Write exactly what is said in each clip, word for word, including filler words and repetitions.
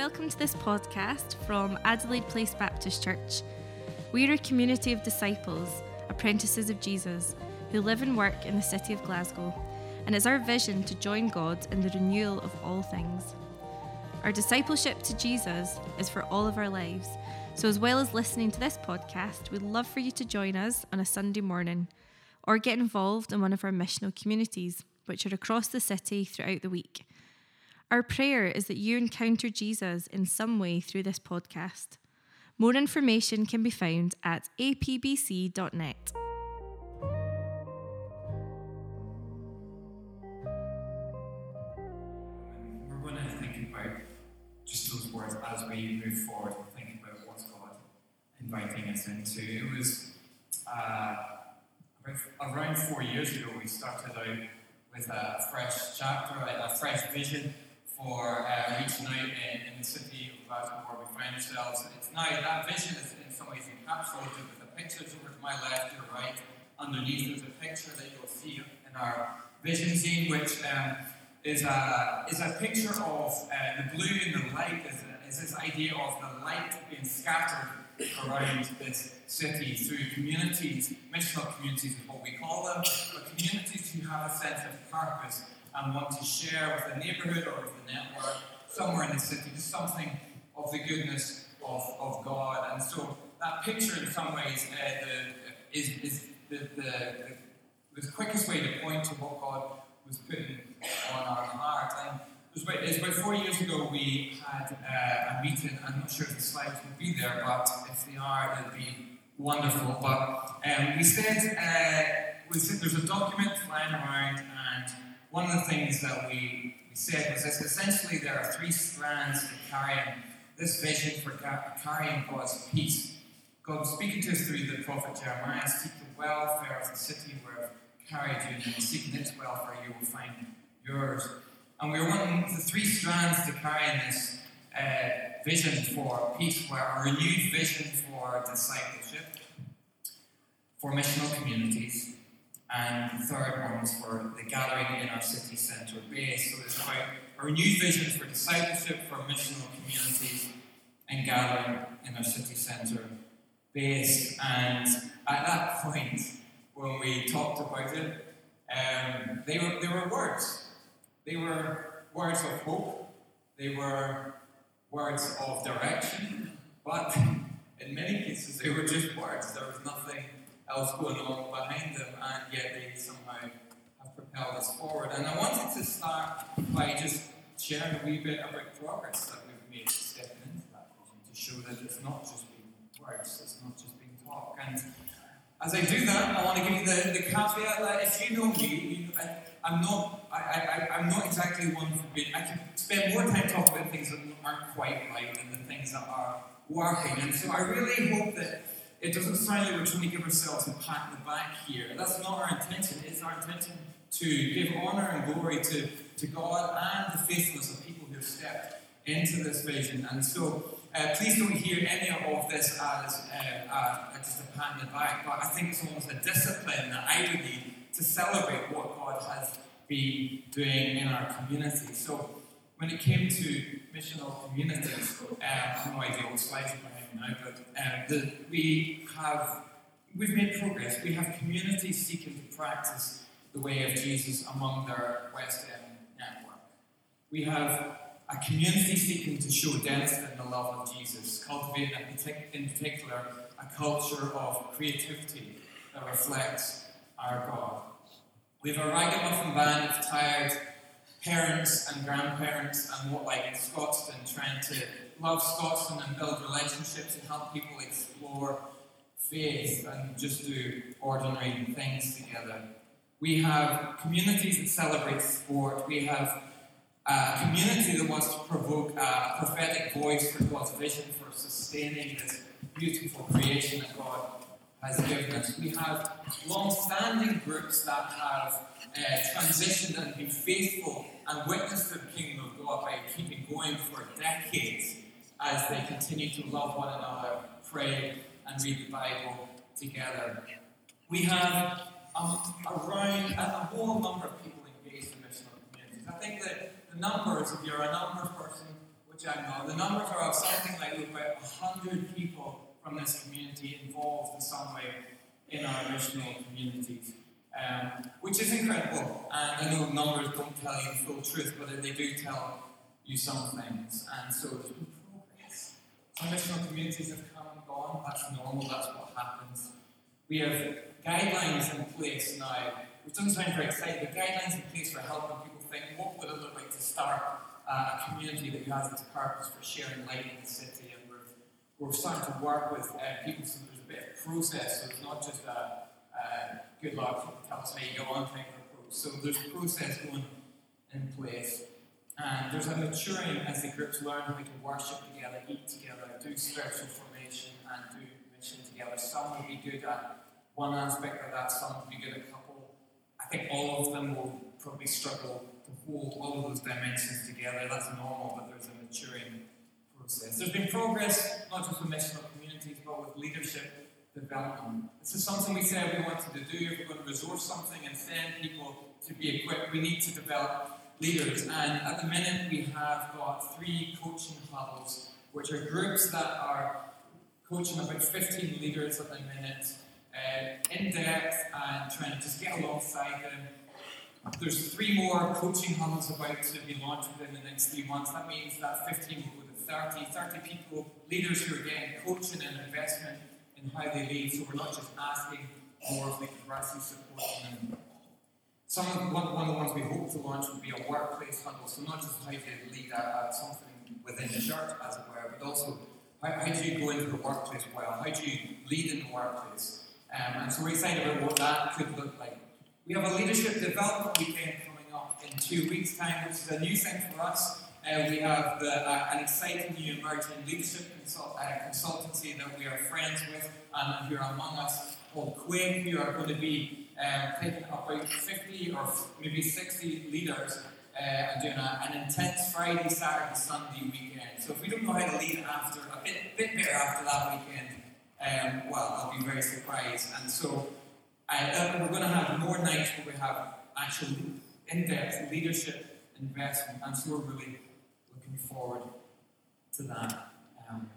welcome to this podcast from Adelaide Place Baptist Church. We are a community of disciples, apprentices of Jesus, who live and work in the city of Glasgow, and it's our vision to join God in the renewal of all things. Our discipleship to Jesus is for all of our lives, so as well as listening to this podcast, we'd love for you to join us on a Sunday morning, or get involved in one of our missional communities, which are across the city throughout the week. Our prayer is that you encounter Jesus in some way through this podcast. More information can be found at a p b c dot net. We're going to think about just those words as we move forward. We're thinking about what's God inviting us into. It was uh, around four years ago we started out with a fresh chapter, a fresh vision for uh, reaching out in, in the city of Glasgow where we find ourselves. It's now, that vision is in some ways encapsulated with the pictures over to my left, your right. Underneath there's a picture that you'll see in our vision zine, which um, is, a, is a picture of uh, the blue and the light, is, a, is this idea of the light being scattered around this city through communities, missional communities is what we call them, but communities who have a sense of purpose and want to share with the neighbourhood or with the network somewhere in the city just something of the goodness of, of God. And so that picture in some ways uh, the, is, is the, the, the, the quickest way to point to what God was putting on our heart. And it was about, it was about four years ago we had uh, a meeting. I'm not sure if the slides will be there, but if they are, it'd be wonderful. But um, we said, uh, we said there's a document flying around, and one of the things that we, we said was this: essentially there are three strands to carrying this vision for ca- carrying God's peace. God was speaking to us through the prophet Jeremiah: seek the welfare of the city where I've carried you, and seeking its welfare you will find yours. And we were wanting the three strands to carrying this uh, vision for peace, were a renewed vision for discipleship, for missional communities, and the third one was for the gathering in our city centre base. So it's about a renewed vision for discipleship, for missional communities, and gathering in our city centre base. And at that point, when we talked about it, um, they were they were words. They were words of hope. They were words of direction. But in many cases, they were just words. There was nothing else going on behind them, and yet they somehow have propelled us forward. And I wanted to start by just sharing a wee bit about progress that we've made stepping into that vision, to show that it's not just being words, it's not just being talk. And as I do that, I want to give you the, the caveat that if you know me, you, I, I'm not I, I, I'm not exactly one for being, I can spend more time talking about things that aren't quite right than the things that are working. And so I really hope that it doesn't sound like we're trying to give ourselves a pat in the back here. That's not our intention. It's our intention to give honour and glory to, to God and the faithfulness of people who have stepped into this vision. And so uh, please don't hear any of this as uh, uh, just a pat in the back, but I think it's almost a discipline that I would need to celebrate what God has been doing in our community. So when it came to missional communities, um, I have no idea what slides are behind me now, but um, the, we have, we've made progress. We have communities seeking to practice the way of Jesus among their West End network. We have a community seeking to show Denniston the love of Jesus, cultivating in particular a culture of creativity that reflects our God. We have a ragamuffin band of tired parents and grandparents and what like in Scotstoun, trying to love Scotstoun and build relationships and help people explore faith and just do ordinary things together. We have communities that celebrate sport. We have a community that wants to provoke a prophetic voice for God's vision for sustaining this beautiful creation that God has given us. We have long-standing groups that have uh, transitioned and been faithful and witnessed to the kingdom of God by keeping going for decades as they continue to love one another, pray, and read the Bible together. We have um, around a, a whole number of people engaged in missional communities. I think that the numbers, if you're a numbers person, which I'm not. The numbers are of something like about one hundred people from this community involved in some way in our missional communities, um, which is incredible. And I know numbers don't tell you the full truth, but they do tell you some things. And so there's been progress. Some missional communities have come and gone. That's normal. That's what happens. We have guidelines in place now, which doesn't sound very exciting, but guidelines in place for helping people think, what would it look like to start uh, a community that has its purpose for sharing light in the city? And we're, we're starting to work with uh, people so there's a bit of process, so it's not just a, a good luck, tell us how you go on type of approach. So there's process going in place. And there's a maturing as the groups learn how to worship together, eat together, do spiritual formation, and do mission together. Some will be good at one aspect of that, some will be good at a couple. I think all of them will probably struggle to hold all of those dimensions together. That's normal, but there's a maturing process. There's been progress, not just with missional communities, but with leadership development. This is something we said we wanted to do. If we're going to resource something and send people to be equipped, we need to develop leaders. And at the minute, we have got three coaching huddles, which are groups that are coaching about fifteen leaders at the minute, uh, in depth and trying to just get alongside them. There's three more coaching huddles about to be launched within the next three months. That means that fifteen will go to thirty. thirty people, leaders who are getting coaching and investment in how they lead. So we're not just asking more of the capacity supporting them. Some of one, one of the ones we hope to launch would be a workplace huddle. So not just how to lead at, at something within the church, as it were, but also how, how do you go into the workplace well? How do you lead in the workplace? Um, and so we're excited about what that could look like. We have a leadership development weekend coming up in two weeks' time, which is a new thing for us. Uh, we have the, uh, an exciting new emerging leadership consult, uh, consultancy that we are friends with and who are among us, called Quig, who are going to be um, taking about fifty or maybe sixty leaders uh, and doing a, an intense Friday, Saturday, Sunday weekend. So if we don't know how to lead after a bit, bit better after that weekend, um, well, I'll be very surprised. And so uh, we're going to have more nights where we have actual in-depth leadership investment, and so we're really looking forward to that. Um,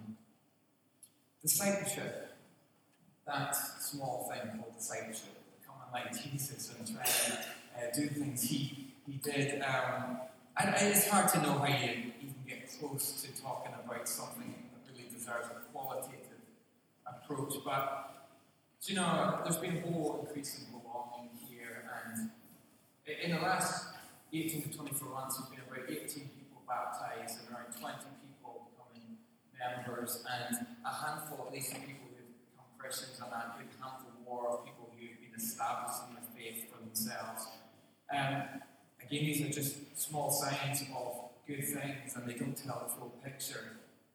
discipleship, that small thing called discipleship, becoming like Jesus and trying to uh, do things he, he did. Um, and it's hard to know how you even get close to talking about something that really deserves a qualitative approach, but you know, there's been a whole increase in belonging here, and in the last eighteen to twenty-four months, there's been about eighteen people baptized and around twenty people becoming members, and a handful, at least, of people who've become Christians, and a good handful more of people who've been establishing the faith for themselves. Um, again, these are just small signs of good things, and they don't tell the full picture,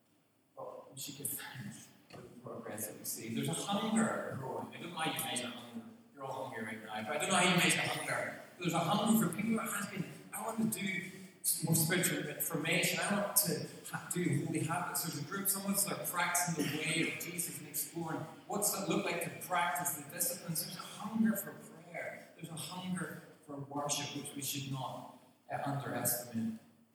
but we should give thanks for the progress that we see. There's a hunger growing. I don't know how you measure hunger. You're all hungry right now, but I don't know how you measure hunger. There's a hunger for people that has been, I want to do more spiritual information. I want to do holy habits. There's a group, some of us are practicing the way of Jesus and exploring what's it look like to practice the disciplines. There's a hunger for prayer. There's a hunger for worship, which we should not uh, underestimate.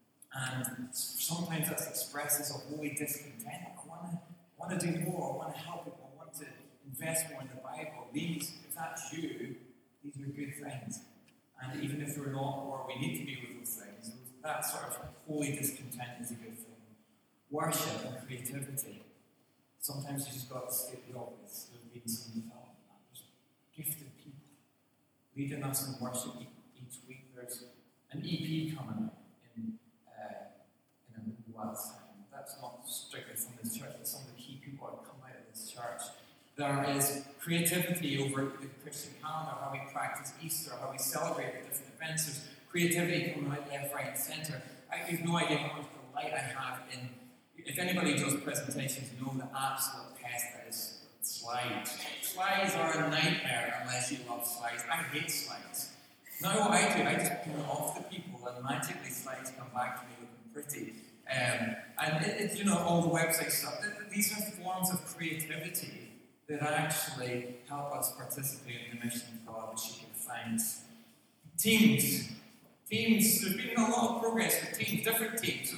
And sometimes that's expressed as a holy discontent. I want to want to do more. I want to help people. I want to invest more in the Bible. These, if that's you, these are good things. And even if we're not where we need to be with those things, that sort of holy discontent is a good thing. Worship and creativity. Sometimes you just got to state the obvious. There's been some development. There's gifted people leading us in worship each week. There's an E P coming out in, uh, in a while time. That's not strictly from this church, but some of the key people that come out of this church. There is creativity over the Christian calendar, how we practice Easter, how we celebrate the different events. There's creativity coming out left, right, and centre. I have no idea how much delight I have in, if anybody does presentations, know the absolute pest that is slides. Slides are a nightmare unless you love slides. I hate slides. Now what I do, I just put it off the people and magically slides come back to me looking pretty. Um, and it, it, you know, all the website stuff. These are forms of creativity that actually help us participate in the mission of God, which you give thanks. Teams. Teams, there's been a lot of progress with teams, different teams. So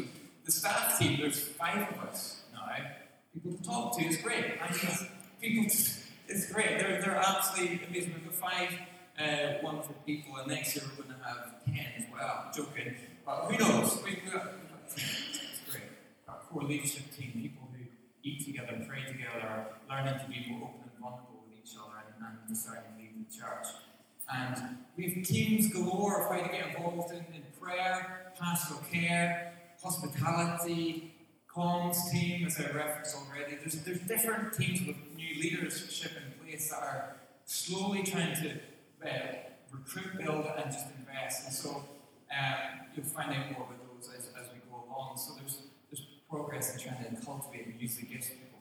the staff team, there's five of us now. People to talk to is great. I mean, people, to, it's great. They're, they're absolutely amazing. We've got five uh, wonderful people, and next year we're going to have ten as well. I'm joking. But who knows? We, we've got, we've got ten. It's great. Our core leadership team, people who eat together, pray together, learning to be more open and vulnerable with each other, and, and deciding to lead the church. And we have teams galore of how to get involved in, in prayer, pastoral care, hospitality, comms team, as I referenced already. There's, there's different teams with new leadership in place that are slowly trying to uh, recruit, build, and just invest. And so um, you'll find out more about those as, as we go along. So there's, there's progress in trying to cultivate and use the gifts people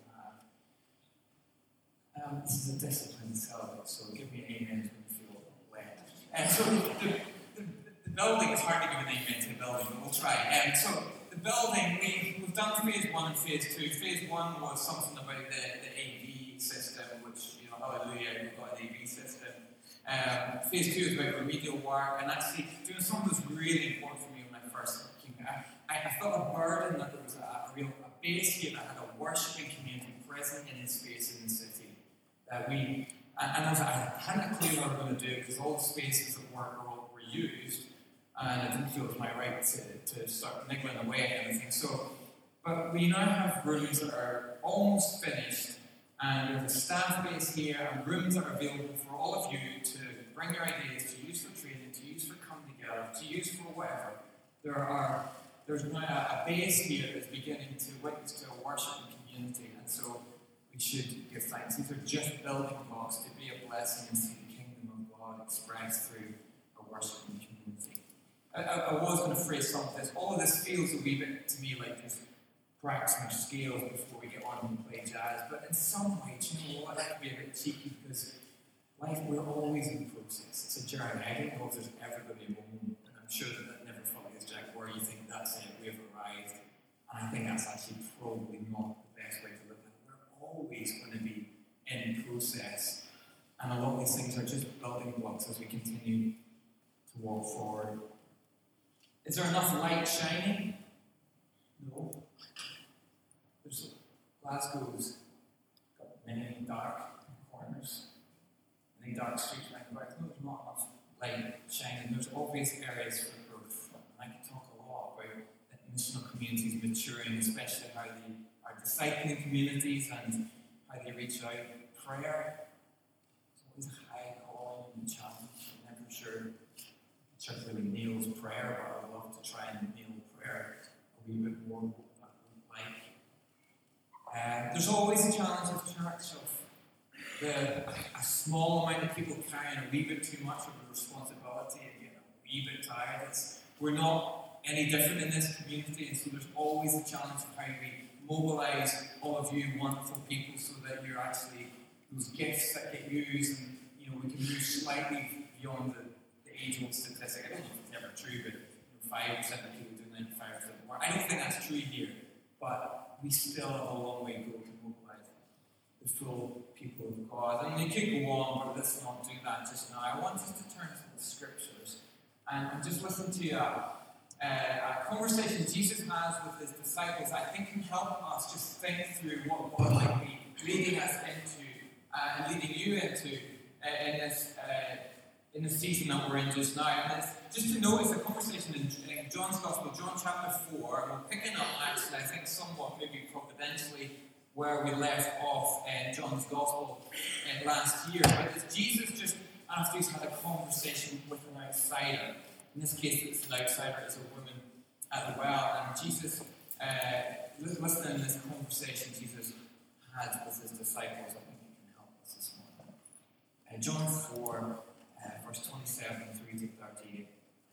have. Um, this is a disciplined celebrate, so give me an amen when you feel led. And so the, the, the building, it's hard to give an amen to the building, but we'll try. Um, so the building, we, we've done phase one and phase two. Phase one was something about the, the A V system, which, you know, hallelujah, we've got an A V system. Um, phase two is about remedial work, and actually doing something that was really important for me when I first came here. I, I felt a burden that there was a, a real a base here that had a worshiping community present in its space in the city. That we, and, and I, was, I hadn't a clue what we were going to do because all the spaces at work were, all, were used, and I didn't feel it was my right to, to start niggling away at anything. So, but we now have rooms that are almost finished, and we have a staff base here, and rooms that are available for all of you to bring your ideas, to use for training, to use for coming together, to use for whatever. There are, there's now a, a base here that's beginning to witness to a worshiping community, and so we should give thanks. These are just building blocks to be a blessing and see the kingdom of God expressed through a worshiping community. I, I, I was going to phrase some of this. All of this feels a wee bit to me like there's cracks in our scales before we get on and play jazz, but in some way, do you know what? That could be a bit cheeky because life, we're always in process. It's a journey. I don't know if there's ever going to be a moment, and I'm sure that that never fully is, Jack, where you think that's it, we've arrived. And I think that's actually probably not the best way to look at it. We're always going to be in process, and a lot of these things are just building blocks as we continue to walk forward. Is there enough light shining? No. There's Glasgow's got many dark corners, many dark streets around the back. No, there's not enough light shining. There's obvious areas for growth. And I can talk a lot about the missional communities maturing, especially how they are discipling communities and how they reach out. Prayer is always a high calling and challenge. I'm never sure the church really nails prayer, but I would love to try and nail prayer a wee bit more what that would look like. Uh, there's always a challenge of church of the, a small amount of people carrying a wee bit too much of a responsibility and getting a wee bit tired. It's, we're not any different in this community, and so there's always a challenge of how we mobilize all of you wonderful people so that you're actually those gifts that get used, and you know we can move slightly beyond the, the age-old statistic. I don't know if it's ever true, but five percent of people do ninety-five percent of work. I don't think that's true here, but we still have a long way to go to mobilize the full people of God. And they could go on, but let's not do that just now. I want us to turn to the scriptures and, and just listen to a, a, a conversation Jesus has with his disciples. I think can help us just think through what God might be leading us into uh, and leading you into uh, in this uh, in the season that we're in just now. And it's, just to notice a conversation in, in John's Gospel, John chapter four, and we're picking up actually, I think somewhat maybe providentially, where we left off in John's Gospel uh, last year. But it's Jesus just after he's had a conversation with an outsider. In this case, it's an outsider, it's a woman at the well. And Jesus, uh, listening to this conversation Jesus had with his disciples, I think it can help us this morning. Uh, John four, uh, verse twenty-seven through to thirty-eight.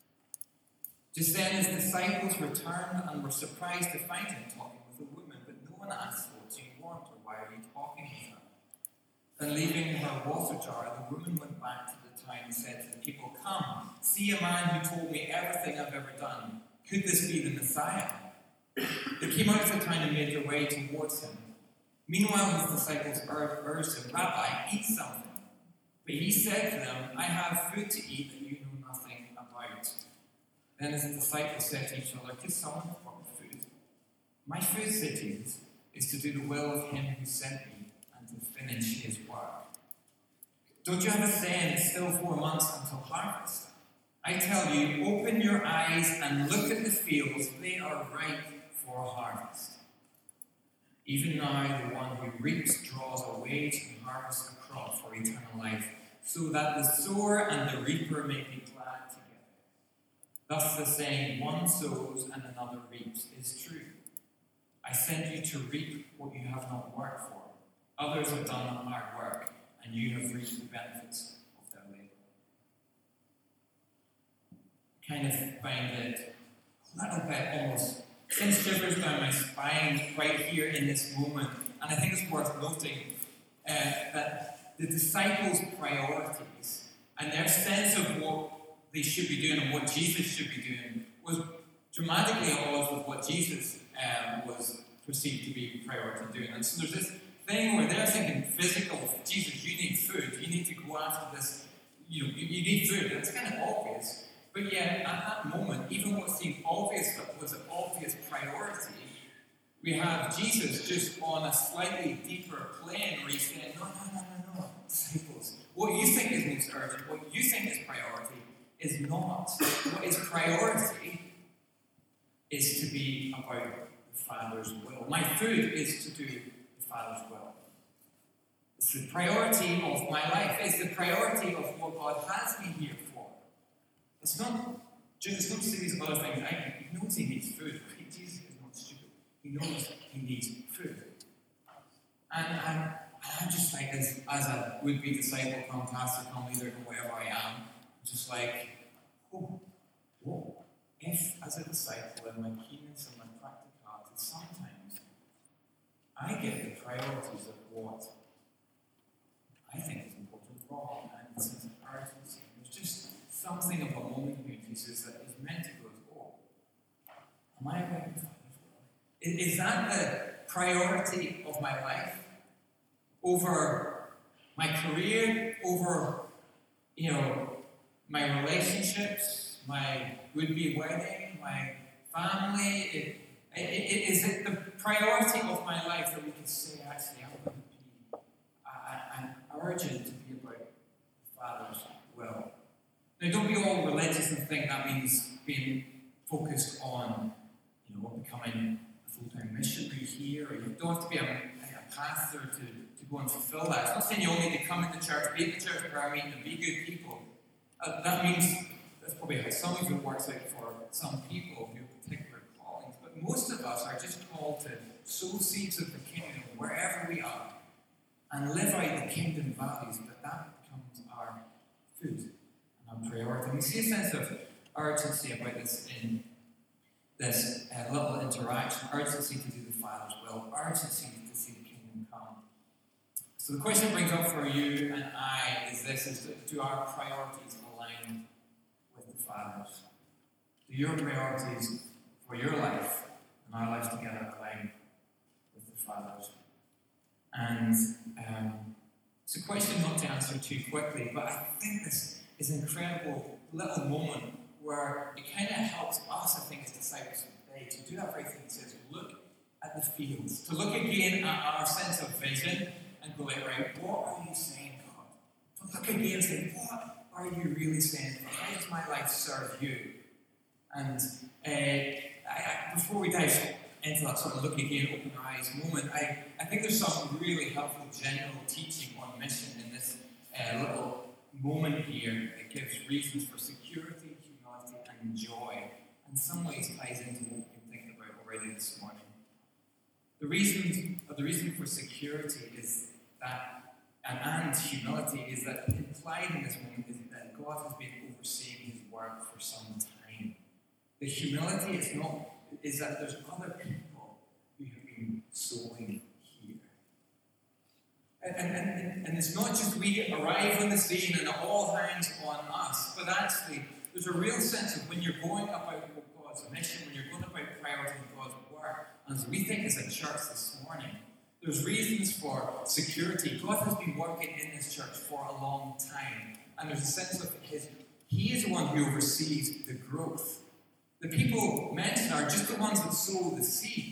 Just then his disciples returned and were surprised to find him talking with a woman, but no one asked, "What do you want?" or "Why are you talking with her?" Then leaving her water jar, the woman went back to the town and said to the people, "Come, see a man who told me everything I've ever done. Could this be the Messiah?" They came out of the town and made their way towards him. Meanwhile, his disciples urged him, "Rabbi, eat something." But he said to them, "I have food to eat that you know nothing about." Then his disciples said to each other, "Could someone brought food My food, said Jesus, is to do the will of him who sent me and to finish his work. Don't you understand? It's still four months until harvest. I tell you, open your eyes and look at the fields. They are ripe for harvest. Even now, the one who reaps draws a wage and harvests a crop for eternal life, so that the sower and the reaper may be glad together. Thus the saying, one sows and another reaps, is true. I sent you to reap what you have not worked for. Others have done the hard work, and you have reaped the benefits of their labor. I kind of find it a little bit almost sends shivers down my spine right here in this moment. And I think it's worth noting uh, that the disciples' priorities and their sense of what they should be doing and what Jesus should be doing was dramatically at odds with what Jesus um, was perceived to be priority doing. And so there's this thing where they're thinking physical, Jesus, you need food, you need to go after this, you know, you, you need food. That's kind of obvious. But yet, at that moment, even what seemed obvious but was an obvious priority, we have Jesus just on a slightly deeper plane where he's saying, no, no, no, no, no, disciples, what you think is most urgent, what you think is priority, is not. What is priority is to be about the Father's will. My food is to do the Father's will. It's the priority of my life. It's the priority of what God has me here for. It's not just not to say these other things. I, he knows he needs food. Right? Jesus is not stupid. He knows he needs food. And, and, and I'm just like, as, as a would-be disciple, come pastor, come leader, or whatever I am, just like, oh, whoa. If, as a disciple, in my keenness and my practicality, sometimes I get the priorities of what I think is important wrong, and this is urgency. There's just something of a moment here, Jesus, that is meant to go to all. Am I about the Father's will? Is, is that the priority of my life? Over my career, over, you know, my relationships, my would-be wedding, my family? It, it, it, is it the priority of my life that we can say, actually, I'm going to be, I, I'm urgent to be about the Father's will? Now, don't be all religious and think that means being focused on, you know, becoming a full-time missionary here, or you don't have to be a, a pastor to, to go and fulfill that. It's not saying you only need to come into church, be at the church prayer meeting, and be good people. Uh, that means, that's probably how some of it works out for some people who have particular callings, but most of us are just called to sow seeds of the kingdom wherever we are and live out the kingdom values, but that becomes our food. Priority. We see a sense of urgency about this in this uh, little interaction. Urgency to do the Father's will. Urgency to see the kingdom come. So the question it brings up for you and I is this: is that do our priorities align with the Father's? Do your priorities for your life and our lives together align with the Father's? And um, it's a question not to answer too quickly, but I think this is an incredible little moment where it kind of helps us, I think, as disciples today to do that very thing. It says, look at the fields, to look again at our sense of vision and go like, right, what are you saying, God? To look again and say, what are you really saying? How does my life serve you? And uh, I, I, before we dive into that sort of look again, open our eyes moment, I, I think there's some really helpful general teaching on mission in this uh, little moment here. It gives reasons for security, humility, and joy. In some ways ties into what we've been thinking about already this morning. The reason, or the reason for security is that, and, and humility is that implied in this moment is that God has been overseeing his work for some time. The humility is not is that there's other people who have been sowing here. And, and, and, and it's not just we arrive on the scene and it all hangs on us, but actually there's a real sense of when you're going about God's mission, when you're going about prioritizing God's work, and as we think as a church this morning, there's reasons for security. God has been working in this church for a long time, and there's a sense of his, he is the one who oversees the growth. The people mentioned are just the ones that sow the seeds.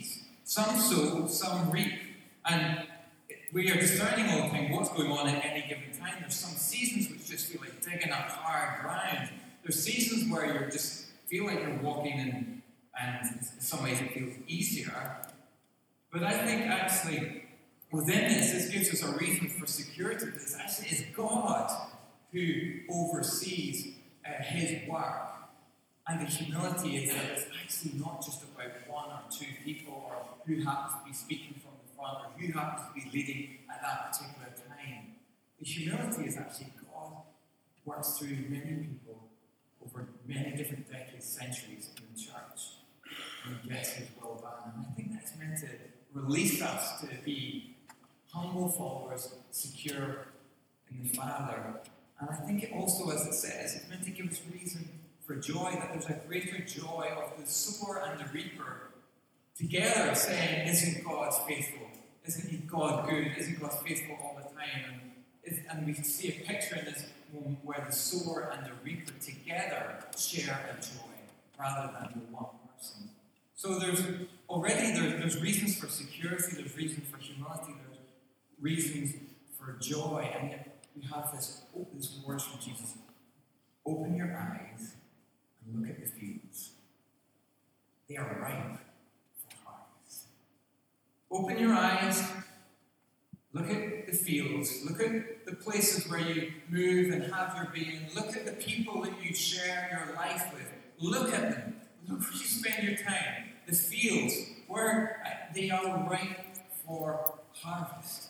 Some sow, some reap. And we are discerning all the time what's going on at any given time. There's some seasons which just feel like digging up hard ground. There's seasons where you just feel like you're walking in, and in some ways it feels easier. But I think actually within this, this gives us a reason for security. This actually is God who oversees uh, his work. And the humility is that it's actually not just about one or two people or who happens to be speaking from the front or who happens to be leading at that particular time. The humility is actually God works through many people over many different decades, centuries in the church. And he gets his will done. And I think that's meant to release us to be humble followers, secure in the Father. And I think it also, as it says, it's meant to give us reason for joy, that there's a greater joy of the sower and the reaper together saying, isn't God faithful? Isn't he God good? Isn't God faithful all the time? And, is, and we see a picture in this moment where the sower and the reaper together share a joy rather than the one person. So there's already there's, there's reasons for security, there's reasons for humility, there's reasons for joy, and yet we have this, this words from Jesus. Open your eyes and look at the fields. They are ripe for harvest. Open your eyes, look at the fields, look at the places where you move and have your being, look at the people that you share your life with. Look at them. Look where you spend your time. The fields, where they are ripe for harvest.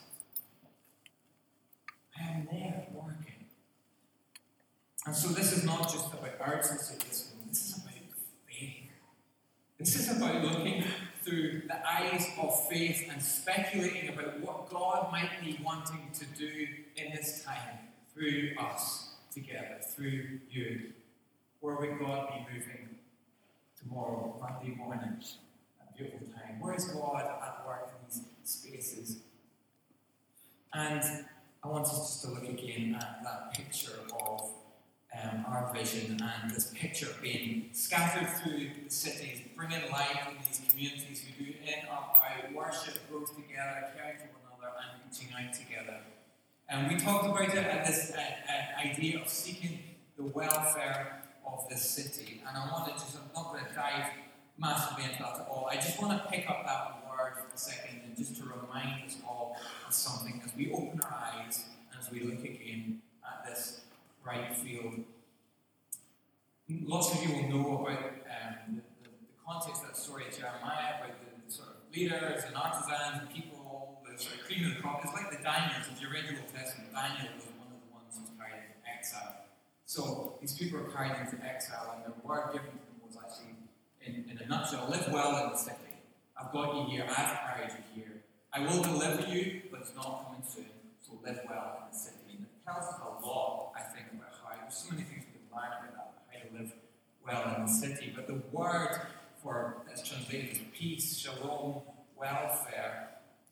I am there working. And so this is not just about urgency, this is about faith. This is about looking through the eyes of faith and speculating about what God might be wanting to do in this time through us together, through you. Where would God be moving tomorrow, Monday morning, a beautiful time? Where is God at work in these spaces? And I want us just to look again at that picture of um, our vision and this picture of being scattered through the cities, bringing light in these communities who do in, up, out, worship, growth together, caring for one another, and reaching out together. And we talked about it at this uh, uh, idea of seeking the welfare of this city. And I want to just, I'm not going to dive massively into that at all. I just want to pick up that word for a second and just to remind us all of something as we open our eyes and as we look again at this ripe field. Lots of you will know about um, the, the, the context of that story of Jeremiah, about the, the sort of leaders and artisans and people, the sort of cream of the crop. It's like the Daniels. If you read the Old Testament, Daniel was one of the ones who was carried into exile. So these people are carried into exile, and the word given to them was actually, in, in a nutshell, live well in the city. I've got you here, I've carried you here. I will deliver you, but it's not coming soon. So live well in the city. And it tells us a lot, I think, about how there's so many things we can learn about that, how to live well in the city. But the word for that's translated as peace, shalom, welfare,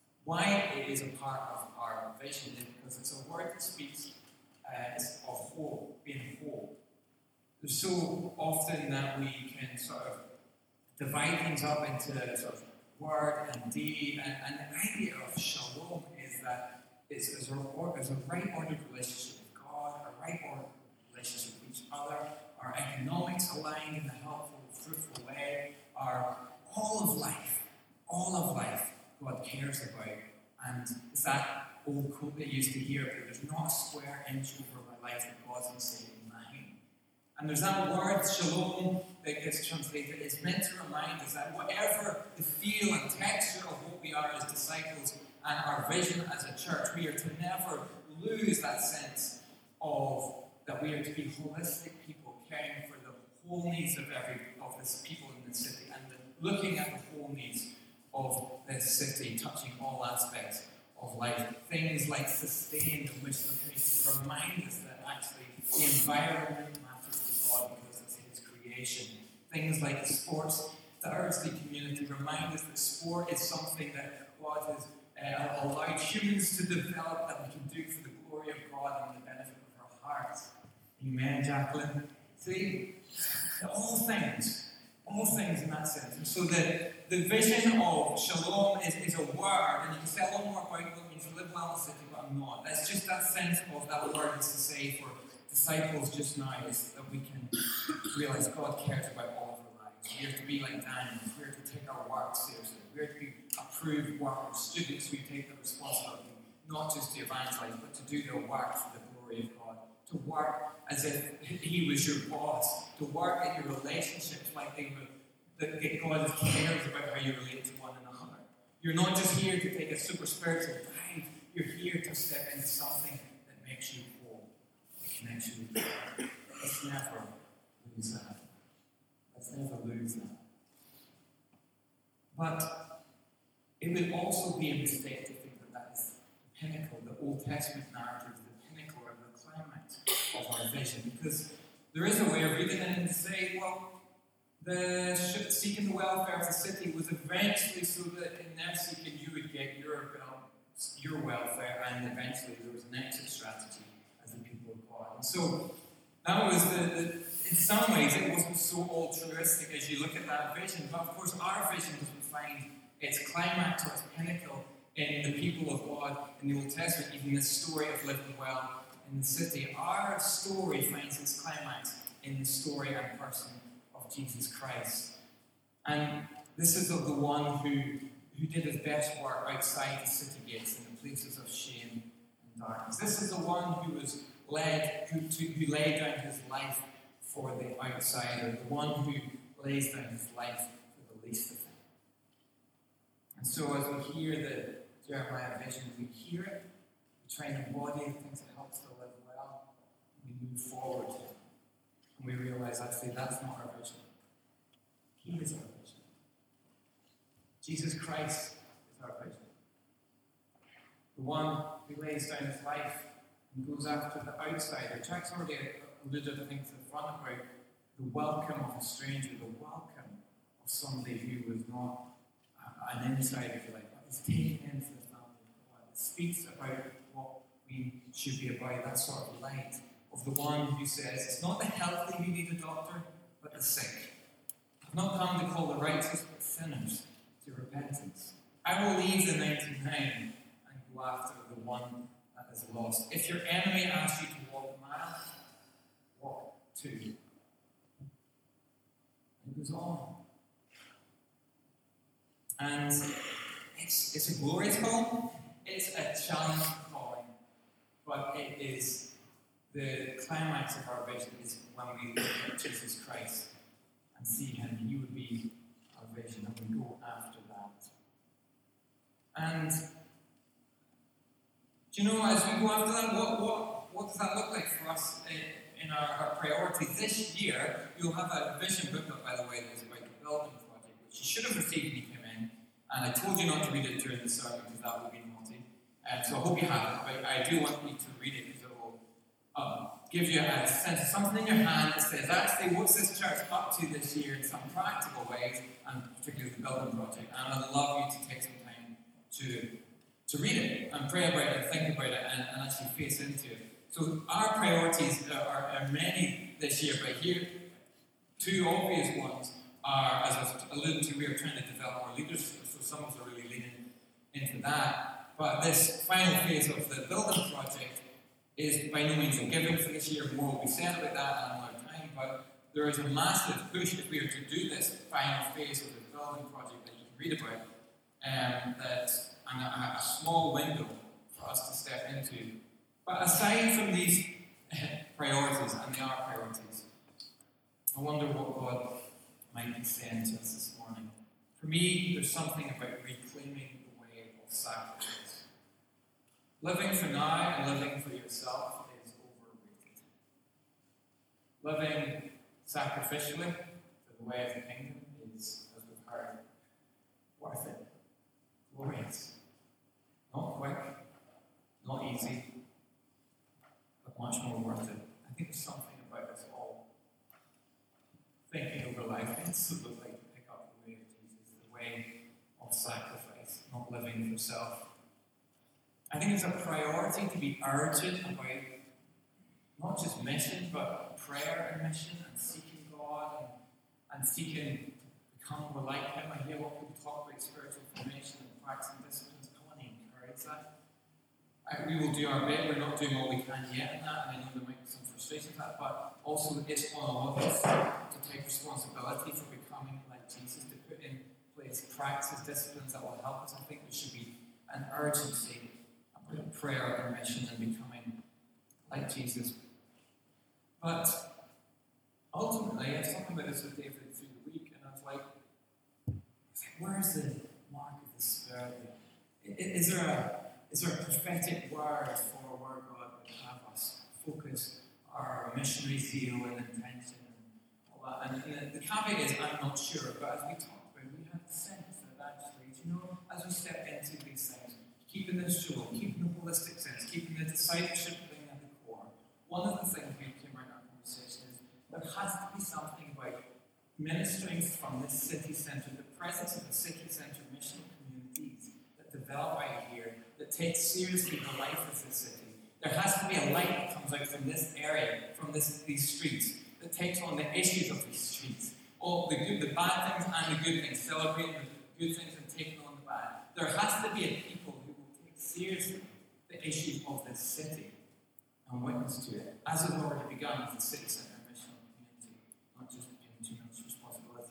why it is a part of our vision is because it's a word that speaks uh, of whole, being whole. There's so often that we can sort of divide things up into sort of word and deed, and, and the idea of shalom is that it's, it's, a, it's a right ordered relationship with God, a right ordered relationship with each other, our economics aligned in a helpful, fruitful way, our all of life, all of life God cares about. And it's that old quote that you used to hear, that there's not a square inch over my life that God's not saying mine. And there's that word, shalom, that gets translated. It's meant to remind us that whatever the feel and texture of what we are as disciples and our vision as a church, we are to never lose that sense of that we are to be holistic people, caring for the whole needs of every of this people in the city, and the, looking at the whole needs of this city, touching all aspects of life. Things like sustain the mission of community remind us that actually the environment matters to God because it's His creation. Things like sports, Thursday community remind us that sport is something that God has uh, allowed humans to develop that we can do for the glory of God and the benefit of our hearts. Amen, Jacqueline? See, all things, all things in that sense. And so that the vision of shalom is, is a word, and you can say a lot more about what it means to live well in the city, but I'm not. That's just that sense of that word is to say for disciples just now is that we can realize God cares about all of our lives. We are to be like Daniel. We are to take our work seriously. We are to be approved workers, students who take the responsibility not just to evangelize, but to do their work for the glory of God. To work as if He was your boss. To work in your relationships like they were, that God cares about how you relate to one another. You're not just here to take a super spiritual dive. You're here to step into something that makes you whole, that connects you with God. Let's never lose that. Let's never lose that. But it would also be a mistake to think that that is the pinnacle, the Old Testament narrative, the pinnacle or the climax of our vision. Because there is a way of reading it and to say, well, the seeking the welfare of the city was eventually so that in their seeking you would get your, your welfare, and eventually there was an exit strategy as the people of God. And so that was the, the in some ways it wasn't so altruistic as you look at that vision, but of course our vision doesn't find its climax or its pinnacle in the people of God in the Old Testament, even the story of living well in the city. Our story finds its climax in the story and person of Jesus Christ. And this is of the one who, who did his best work outside the city gates in the places of shame and darkness. This is the one who was led, who, to, who laid down his life for the outsider, the one who lays down his life for the least of them. And so as we hear the Jeremiah vision, we hear it, we try and embody the things that help us to live well, and we move forward. And we realize, actually, that's not our vision. He is our vision. Jesus Christ is our vision. The one who lays down his life and goes after the outsider. Jack's already alluded, I think, to the front about the welcome of a stranger, the welcome of somebody who was not an insider, if you like, but is taken into the family of God. It speaks about what we should be about, that sort of light of the one who says, it's not the healthy who need a doctor, but the sick. I've not come to call the righteous, but sinners to repentance. I will leave the ninety-nine and go after the one that is lost. If your enemy asks you to walk a mile, walk two. It goes on. And it's, it's a glorious calling, it's a challenging calling, but it is the climax of our vision is when we look at Jesus Christ and see him. He would be our vision, and we go after that. And do you know, as we go after that, what what, what does that look like for us in, in our, our priorities? This year, you'll have a vision booklet, by the way, that is about the building project, which you should have received when you came in. And I told you not to read it during the sermon because that would be naughty. And so I hope you have it, but I do want you to read it because it will um, give you a sense of something in your hand that says, actually, what's this church up to this year in some practical ways, and particularly the building project. And I'd love you to take some time to, to read it and pray about it and think about it and, and actually face into it. So our priorities are, are many this year, but here, two obvious ones are, as I was alluding to, we are trying to develop our leaders, so some of us are really leaning into that. But this final phase of the building project is by no means a given for this year. More will be said about that in another time, but there is a massive push if we are to do this final phase of the building project that you can read about, um, that, and a, a small window for us to step into. But aside from these priorities, and they are priorities, I wonder what God might be saying to us this morning. For me, there's something about reclaiming the way of sacrifice. Living for now and living for yourself is overrated. Living sacrificially for the way of the kingdom is, as we've heard, worth it. Glorious. Not quick, not easy, but much more worth it. I think there's something about us all thinking over life. It's so good, like to pick up the way of Jesus, the way of sacrifice, not living for self. I think it's a priority to be urgent about not just mission, but prayer and mission, and seeking God, and, and seeking to become more like him. I hear what people talk about spiritual formation and practicing disciplines. I want to encourage that. I, we will do our bit. We're not doing all we can yet in that, and I know there might be some frustration with that, but also it's on all of us to take responsibility for becoming like Jesus, to put in place practices, disciplines that will help us. I think there should be an urgency about prayer and mission and becoming like Jesus. But ultimately, I was talking about this with David through the week, and I was like, where's the mark of the Spirit? Is there a is there a prophetic word for where God would have us focus our missionary zeal and intention and all that? And, and the caveat is, I'm not sure, but as we talked about, we had a sense that actually, you know, as we step into these things, keeping this jewel, keeping the holistic sense, keeping the discipleship thing at the core, one of the things we came around our conversation is there has to be something about ministering from this city centre, the presence of the city centre missional communities that develop out here, that take seriously the life of this city. There has to be a light that comes out from this area, from this, these streets, that takes on the issues of these streets. All the good, the bad things and the good things, celebrating the good things and taking on the bad. There has to be a people who will take seriously the issues of this city and witness to it, as has already begun with the city centre missional community, not just giving too much responsibility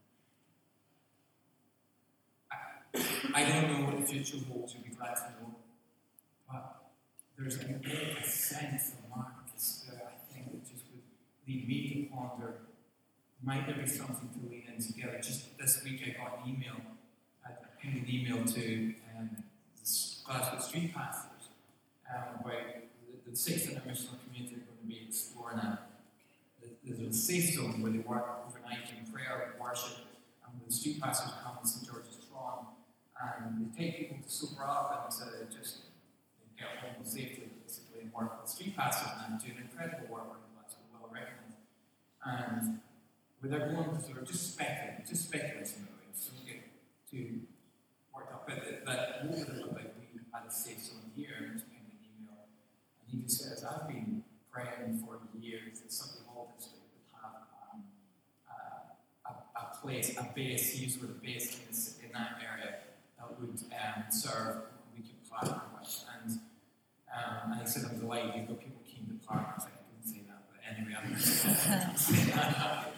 on that. I, I don't know what the future holds, you'll be glad to know, but there's a, a sense of mark of the Spirit, I think, that just would lead me to ponder, might there be something to lean in together? Just this week I got an email, I pinged an email to um, the Glasgow Street Pastors um, about the, the sixth international community are going to be exploring a, there's a safe zone where they work overnight in prayer and worship, and when the street pastors come to Saint George's Tron, and they take people to sober up and to just get home safely, basically, and work with street pastors and do incredible work in Glasgow, well recognized. And where they're going to sort of just speculating, just speculating about it, so don't get too worked up. But that what would it look like we had a safe zone here, and just pinged an email, and he just says, I've been praying for years that Sunday Hall District would have um, uh, a, a place, a base, he used the word base in, this, in that area that would um, serve we could partner with. And, um, and he said, I'm delighted, you've got people keen to partner. I was like, I didn't say that, but anyway, I'm going to say that.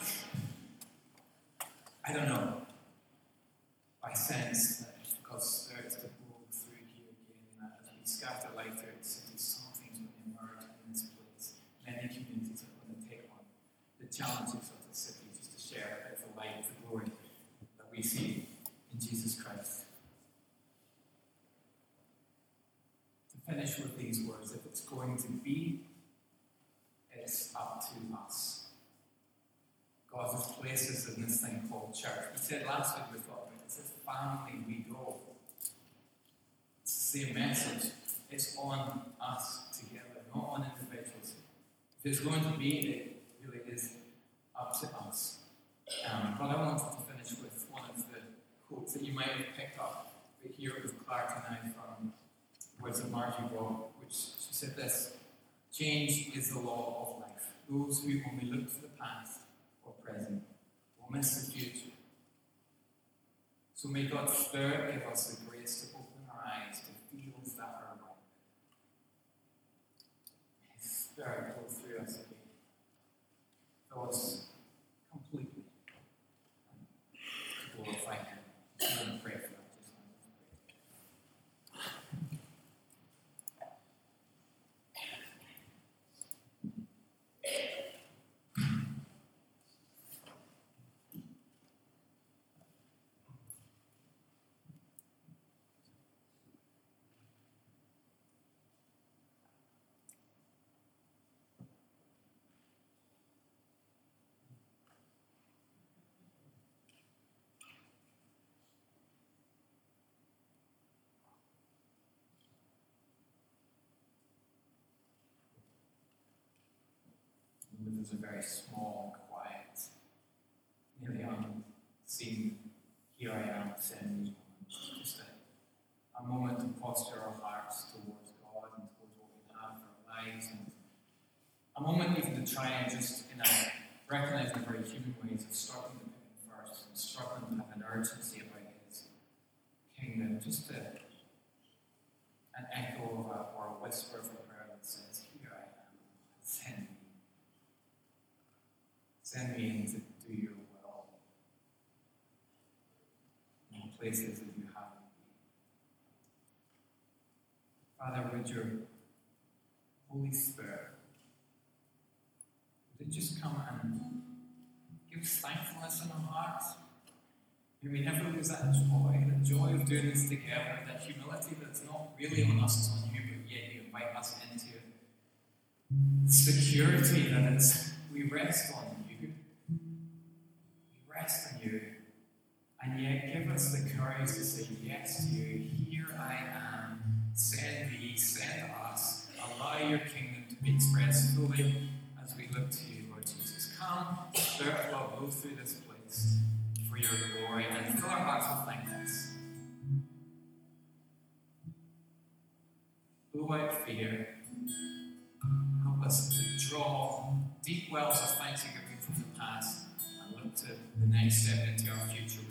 I don't know. I sense that if God's Spirit is to blow through here again, that as we scatter light through the city, something's going to emerge in this place. Many communities are going to take on the challenges of the city just to share a bit of the light, the glory that we see in Jesus Christ. To finish with these words, if it's going to be, it's up to us. God has placed us in this thing called church. We said last week, we thought about it, it's this family we go. It's the same message. It's on us together, not on individuals. If it's going to be, it really is up to us. Um, but I wanted to finish with one of the quotes that you might have picked up, but here with Clark and I from words of Margie wrote, which she said this: change is the law of life. Those who only look to the past or present will miss the future. So may God's Spirit give us the grace to open our eyes to fields that are ripe. May His Spirit go through us again, fill us completely, and glorify Him. I'm going to pray for that. There's a very small, quiet, nearly unseen, here I am, send me. Just a, a moment to posture our hearts towards God and towards what we have for our lives, and a moment even to try and just, in a recognizing very human ways, of struggling to put Him first and struggling Send me in to do your will in the places that you have me be. Father, would your Holy Spirit, would it just come and give us thankfulness in our hearts? May we never lose that joy, the joy of doing this together, that humility that's not really on us, it's on you, but yet you invite us into it. The security that it's, we rest on you. We rest on you. And yet give us the courage to say yes to you. Here I am. Send me, send us. Allow your kingdom to be expressed fully as we look to you, Lord Jesus. Come, Spirit of God, go through this place for your glory and fill our hearts with thankfulness. Blow out fear. Help us to draw deep wells of thanksgiving from the past and look to the next step into our future.